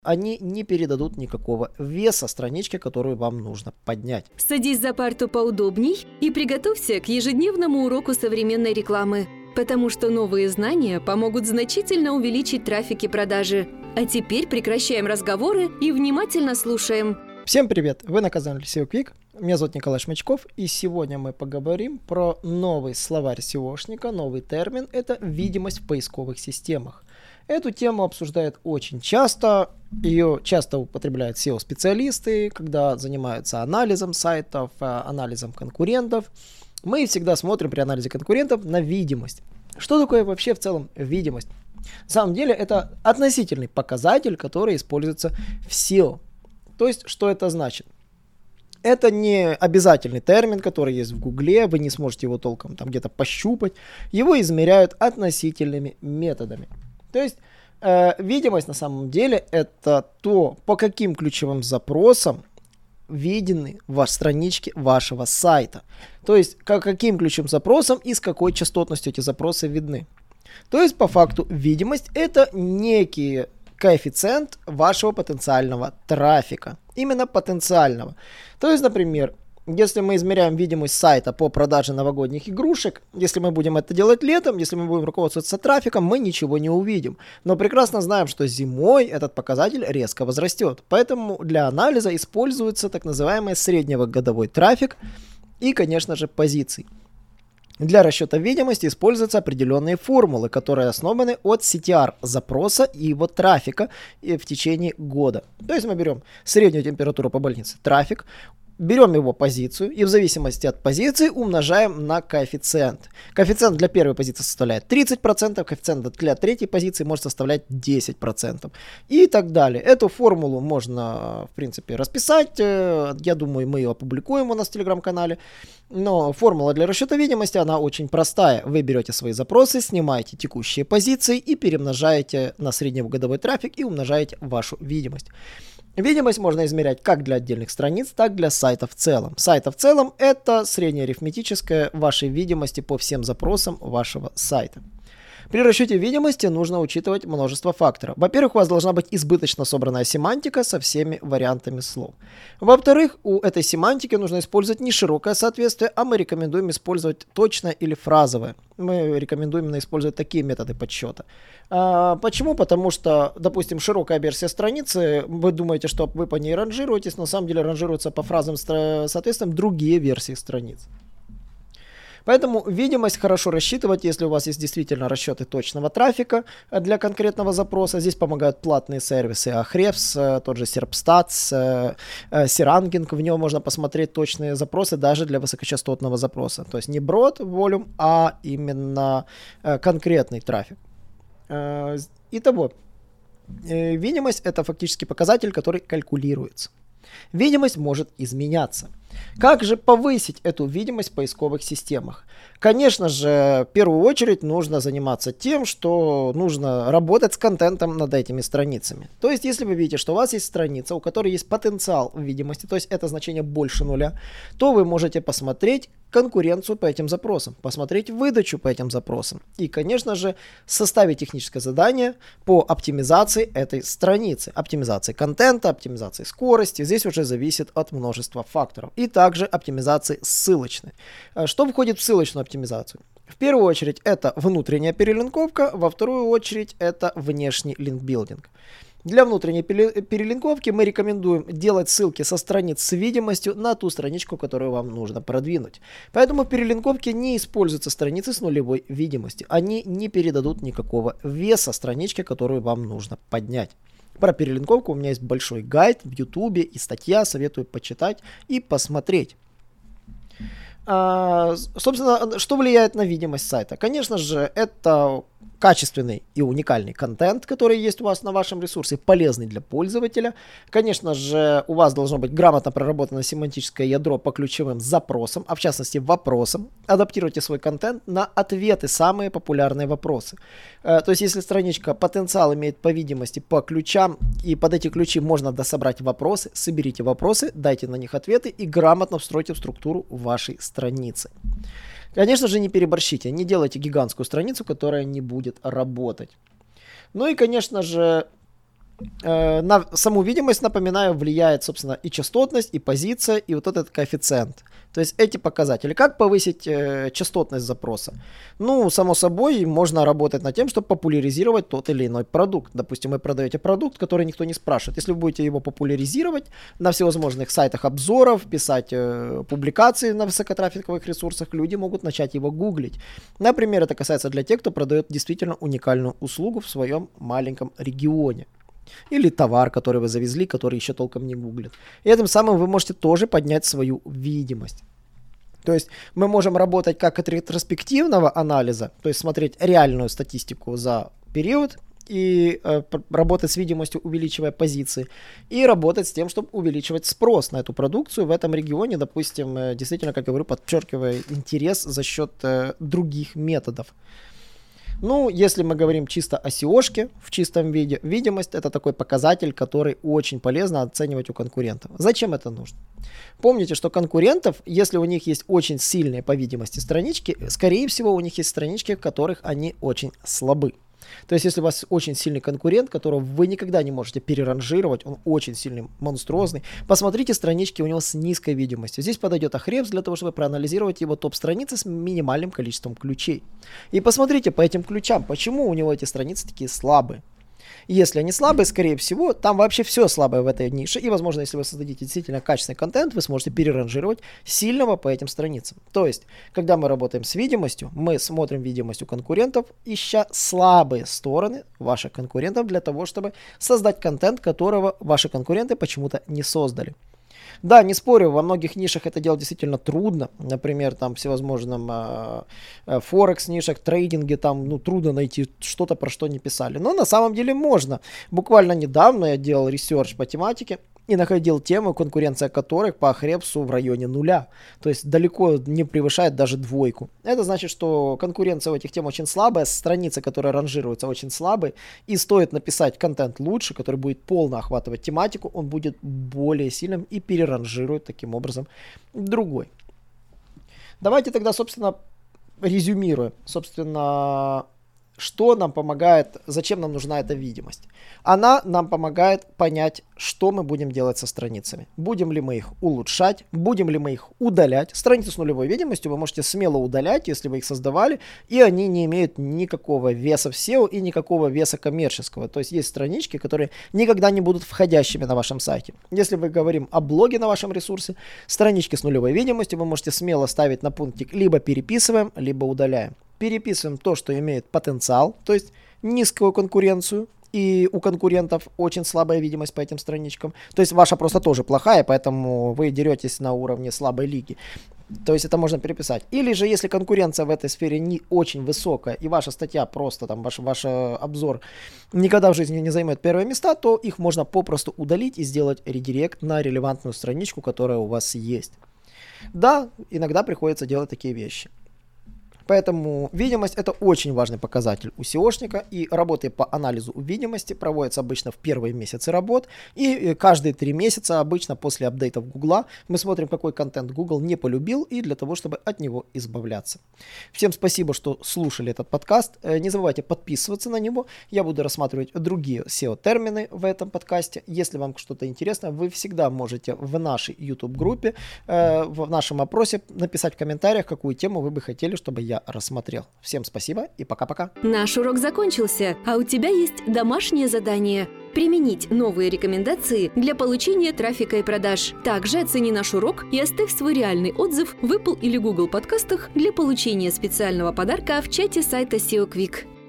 Они не передадут никакого веса страничке, которую вам нужно поднять. Садись за парту поудобней и приготовься к ежедневному уроку современной рекламы, потому что новые знания помогут значительно увеличить трафик и продажи. А теперь прекращаем разговоры и внимательно слушаем. Всем привет! Вы на канале SEO Quick. Меня зовут Николай Шмачков, и сегодня мы поговорим про новый словарь SEOшника, новый термин – это видимость в поисковых системах. Эту тему обсуждают очень часто, ее часто употребляют SEO-специалисты, когда занимаются анализом сайтов, анализом конкурентов. Мы всегда смотрим при анализе конкурентов на видимость. Что такое вообще в целом видимость? На самом деле это относительный показатель, который используется в SEO. То есть, что это значит? Это не обязательный термин, который есть в Гугле, вы не сможете его толком там где-то пощупать. Его измеряют относительными методами. То есть, видимость на самом деле это то, по каким ключевым запросам видны ваши странички вашего сайта. То есть, по каким ключевым запросам и с какой частотностью эти запросы видны. То есть, по факту, видимость это некий коэффициент вашего потенциального трафика. Именно потенциального. То есть, например, если мы измеряем видимость сайта по продаже новогодних игрушек, если мы будем это делать летом, если мы будем руководствоваться трафиком, мы ничего не увидим. Но прекрасно знаем, что зимой этот показатель резко возрастет. Поэтому для анализа используется так называемый среднегодовой трафик и, конечно же, позиций. Для расчета видимости используются определенные формулы, которые основаны от CTR запроса и его трафика в течение года. То есть мы берем среднюю температуру по больнице, трафик, берем его позицию и в зависимости от позиции умножаем на коэффициент. Коэффициент для первой позиции составляет 30%, коэффициент для третьей позиции может составлять 10%. И так далее. Эту формулу можно, в принципе, расписать. Я думаю, мы ее опубликуем у нас в телеграм-канале. Но формула для расчета видимости, она очень простая. Вы берете свои запросы, снимаете текущие позиции и перемножаете на среднегодовой трафик и умножаете вашу видимость. Видимость можно измерять как для отдельных страниц, так и для сайта в целом. Сайта в целом это среднеарифметическая вашей видимости по всем запросам вашего сайта. При расчете видимости нужно учитывать множество факторов. Во-первых, у вас должна быть избыточно собранная семантика со всеми вариантами слов. Во-вторых, у этой семантики нужно использовать не широкое соответствие, а мы рекомендуем использовать точное или фразовое. Мы рекомендуем именно использовать такие методы подсчета. Почему? Потому что, допустим, широкая версия страницы, вы думаете, что вы по ней ранжируетесь, но на самом деле ранжируются по фразам соответствием другие версии страниц. Поэтому видимость хорошо рассчитывать, если у вас есть действительно расчеты точного трафика для конкретного запроса. Здесь помогают платные сервисы Ahrefs, тот же Serpstats, Seranging. В нем можно посмотреть точные запросы даже для высокочастотного запроса. То есть не broad volume, а именно конкретный трафик. Итого, видимость это фактически показатель, который калькулируется. Видимость может изменяться. Как же повысить эту видимость в поисковых системах? Конечно же, в первую очередь нужно заниматься тем, что нужно работать с контентом над этими страницами. То есть, если вы видите, что у вас есть страница, у которой есть потенциал видимости, то есть это значение больше нуля, то вы можете посмотреть конкуренцию по этим запросам, посмотреть выдачу по этим запросам и, конечно же, составить техническое задание по оптимизации этой страницы, оптимизации контента, оптимизации скорости. Здесь уже зависит от множества факторов. И также оптимизации ссылочной. Что входит в ссылочную оптимизацию? В первую очередь это внутренняя перелинковка, во вторую очередь это внешний линкбилдинг. Для внутренней перелинковки мы рекомендуем делать ссылки со страниц с видимостью на ту страничку, которую вам нужно продвинуть. Поэтому в перелинковке не используются страницы с нулевой видимостью. Они не передадут никакого веса страничке, которую вам нужно поднять. Про перелинковку у меня есть большой гайд в YouTube и статья, советую почитать и посмотреть. Собственно, что влияет на видимость сайта? Конечно же, это качественный и уникальный контент, который есть у вас на вашем ресурсе, полезный для пользователя. Конечно же, у вас должно быть грамотно проработано семантическое ядро по ключевым запросам, а в частности вопросам. Адаптируйте свой контент на ответы, самые популярные вопросы. То есть, если страничка потенциал имеет по видимости по ключам, и под эти ключи можно дособрать вопросы, соберите вопросы, дайте на них ответы и грамотно встройте в структуру вашей страницы. Конечно же, не переборщите, не делайте гигантскую страницу, которая не будет работать. Ну и, конечно же, на саму видимость, напоминаю, влияет, собственно, и частотность, и позиция, и вот этот коэффициент. То есть эти показатели. Как повысить частотность запроса? Ну, само собой, можно работать над тем, чтобы популяризировать тот или иной продукт. Допустим, вы продаете продукт, который никто не спрашивает. Если вы будете его популяризировать на всевозможных сайтах обзоров, писать публикации на высокотрафиковых ресурсах, люди могут начать его гуглить. Например, это касается для тех, кто продает действительно уникальную услугу в своем маленьком регионе. Или товар, который вы завезли, который еще толком не гуглит. И этим самым вы можете тоже поднять свою видимость. То есть мы можем работать как от ретроспективного анализа, то есть смотреть реальную статистику за период и работать с видимостью, увеличивая позиции, и работать с тем, чтобы увеличивать спрос на эту продукцию в этом регионе, допустим, действительно, как я говорю, подчеркивая интерес за счет других методов. Ну, если мы говорим чисто о SEO-шке в чистом виде, видимость — это такой показатель, который очень полезно оценивать у конкурентов. Зачем это нужно? Помните, что конкурентов, если у них есть очень сильные по видимости странички, скорее всего, у них есть странички, в которых они очень слабы. То есть, если у вас очень сильный конкурент, которого вы никогда не можете переранжировать, он очень сильный, монструозный, посмотрите странички у него с низкой видимостью. Здесь подойдет Ahrefs для того, чтобы проанализировать его топ-страницы с минимальным количеством ключей. И посмотрите по этим ключам, почему у него эти страницы такие слабые. Если они слабые, скорее всего, там вообще все слабое в этой нише. И, возможно, если вы создадите действительно качественный контент, вы сможете переранжировать сильного по этим страницам. То есть, когда мы работаем с видимостью, мы смотрим видимость у конкурентов, ища слабые стороны ваших конкурентов для того, чтобы создать контент, которого ваши конкуренты почему-то не создали. Да, не спорю, во многих нишах это делать действительно трудно. Например, там всевозможным форекс-нишах, трейдинге, там трудно найти что-то, про что не писали. Но на самом деле можно. Буквально недавно я делал ресерч по тематике и находил темы, конкуренция которых по Ahrefs в районе 0. То есть далеко не превышает даже 2. Это значит, что конкуренция у этих тем очень слабая, страницы, которые ранжируются, очень слабые. И стоит написать контент лучше, который будет полно охватывать тематику, он будет более сильным и переранжирует таким образом другой. Давайте тогда, собственно, резюмируем. Собственно, что нам помогает, зачем нам нужна эта видимость? Она нам помогает понять, что мы будем делать со страницами. Будем ли мы их улучшать, будем ли мы их удалять. Страницы с нулевой видимостью вы можете смело удалять, если вы их создавали, и они не имеют никакого веса в SEO и никакого веса коммерческого. То есть есть странички, которые никогда не будут входящими на вашем сайте. Если мы говорим о блоге на вашем ресурсе, странички с нулевой видимостью вы можете смело ставить на пунктик либо переписываем, либо удаляем. Переписываем то, что имеет потенциал, то есть низкую конкуренцию, и у конкурентов очень слабая видимость по этим страничкам. То есть ваша просто тоже плохая, поэтому вы деретесь на уровне слабой лиги. То есть это можно переписать. Или же, если конкуренция в этой сфере не очень высокая, и ваша статья просто, там, ваш обзор никогда в жизни не займет первые места, то их можно попросту удалить и сделать редирект на релевантную страничку, которая у вас есть. Да, иногда приходится делать такие вещи. Поэтому видимость — это очень важный показатель у SEOшника, и работы по анализу видимости проводятся обычно в первые месяцы работ, и каждые 3 месяца обычно после апдейтов Гугла мы смотрим, какой контент Google не полюбил, и для того, чтобы от него избавляться. Всем спасибо, что слушали этот подкаст. Не забывайте подписываться на него. Я буду рассматривать другие SEO-термины в этом подкасте. Если вам что-то интересно, вы всегда можете в нашей YouTube-группе, в нашем опросе написать в комментариях, какую тему вы бы хотели, чтобы я рассмотрел. Всем спасибо и пока-пока. Наш урок закончился, а у тебя есть домашнее задание – применить новые рекомендации для получения трафика и продаж. Также оцени наш урок и оставь свой реальный отзыв в Apple или Google подкастах для получения специального подарка в чате сайта SEO Quick.